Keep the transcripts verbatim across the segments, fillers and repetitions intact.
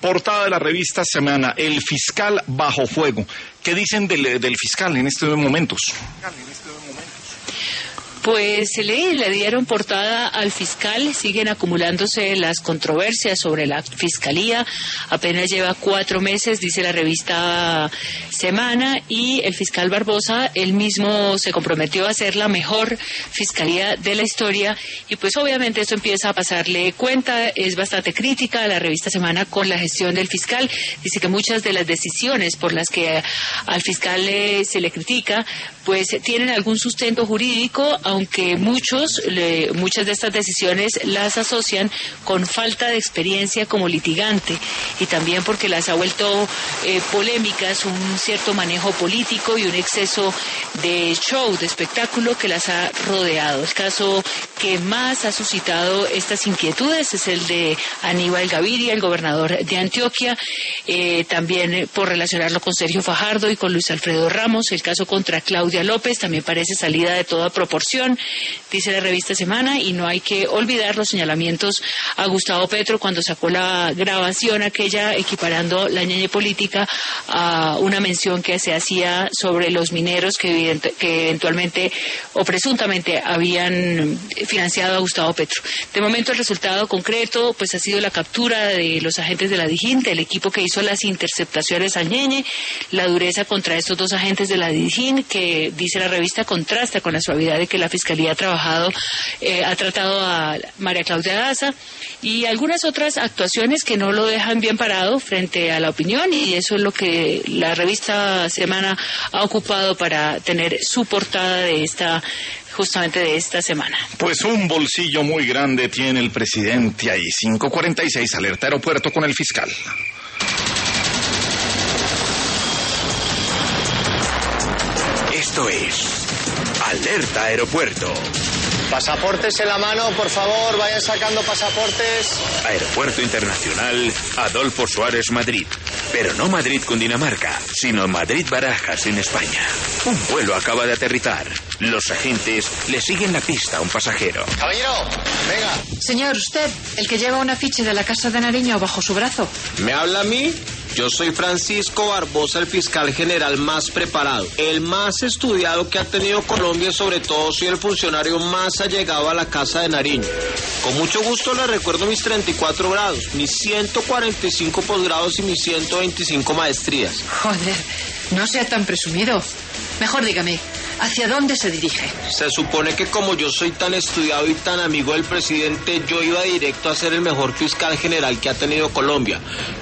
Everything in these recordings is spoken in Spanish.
Portada de la revista Semana, el fiscal bajo fuego. ¿Qué dicen del, del fiscal en estos momentos? Pues le, le dieron portada al fiscal, siguen acumulándose las controversias sobre la fiscalía, apenas lleva cuatro meses, dice la revista Semana, y el fiscal Barbosa, él mismo se comprometió a hacer la mejor fiscalía de la historia, y pues obviamente esto empieza a pasarle cuenta, es bastante crítica a la revista Semana con la gestión del fiscal, dice que muchas de las decisiones por las que al fiscal eh, se le critica, pues tienen algún sustento jurídico, aunque muchos, le, muchas de estas decisiones las asocian con falta de experiencia como litigante y también porque las ha vuelto eh, polémicas, un cierto manejo político y un exceso de show, de espectáculo que las ha rodeado. El caso que más ha suscitado estas inquietudes es el de Aníbal Gaviria, el gobernador de Antioquia, eh, también por relacionarlo con Sergio Fajardo y con Luis Alfredo Ramos, el caso contra Claudia López también parece salida de toda proporción, dice la revista Semana, y no hay que olvidar los señalamientos a Gustavo Petro cuando sacó la grabación aquella equiparando la ñeñe política a una mención que se hacía sobre los mineros que, evidente, que eventualmente o presuntamente habían financiado a Gustavo Petro. De momento el resultado concreto pues ha sido la captura de los agentes de la DIJÍN, del equipo que hizo las interceptaciones al ñeñe, la dureza contra estos dos agentes de la DIJÍN que dice la revista contrasta con la suavidad de que la Fiscalía ha trabajado, eh, ha tratado a María Claudia Daza y algunas otras actuaciones que no lo dejan bien parado frente a la opinión, y eso es lo que la revista Semana ha ocupado para tener su portada de esta justamente de esta semana. Pues un bolsillo muy grande tiene el presidente ahí. cinco cuarenta y seis, alerta aeropuerto con el fiscal. Esto es Alerta Aeropuerto. Pasaportes en la mano, por favor, vayan sacando pasaportes. Aeropuerto Internacional Adolfo Suárez, Madrid. Pero no Madrid con Dinamarca, sino Madrid Barajas en España. Un vuelo acaba de aterrizar. Los agentes le siguen la pista a un pasajero. Caballero, venga. Señor, usted, el que lleva un afiche de la Casa de Nariño bajo su brazo. ¿Me habla a mí? Yo soy Francisco Barbosa, el fiscal general más preparado, el más estudiado que ha tenido Colombia, y sobre todo soy el funcionario más allegado a la Casa de Nariño. Con mucho gusto le recuerdo mis treinta y cuatro grados, mis ciento cuarenta y cinco posgrados y mis ciento veinticinco maestrías. Joder, no sea tan presumido. Mejor dígame, ¿hacia dónde se dirige? Se supone que como yo soy tan estudiado y tan amigo del presidente, yo iba directo a ser el mejor fiscal general que ha tenido Colombia.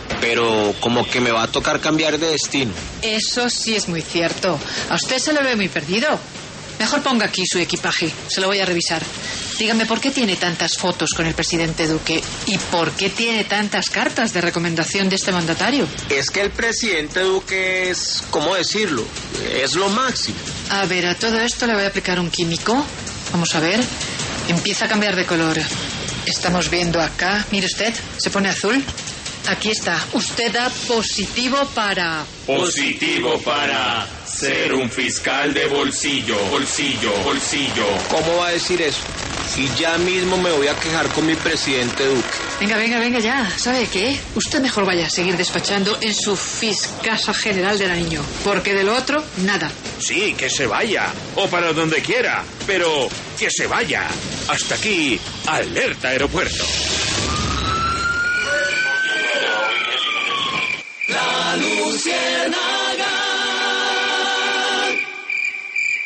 Pero como que me va a tocar cambiar de destino. Eso sí es muy cierto. A usted se le ve muy perdido. Mejor ponga aquí su equipaje. Se lo voy a revisar. Dígame, ¿por qué tiene tantas fotos con el presidente Duque? ¿Y por qué tiene tantas cartas de recomendación de este mandatario? Es que el presidente Duque es, ¿cómo decirlo? Es lo máximo. A ver, a todo esto le voy a aplicar un químico. Vamos a ver. Empieza a cambiar de color. Estamos viendo acá. Mire usted, se pone azul. Aquí está. Usted da positivo para... Positivo para ser un fiscal de bolsillo, bolsillo, bolsillo. ¿Cómo va a decir eso? Si ya mismo me voy a quejar con mi presidente Duque. Venga, venga, venga ya. ¿Sabe qué? Usted mejor vaya a seguir despachando en su Fiscasa General de Nariño. Porque de lo otro, nada. Sí, que se vaya. O para donde quiera. Pero que se vaya. Hasta aquí, Alerta Aeropuerto. La Luciérnaga.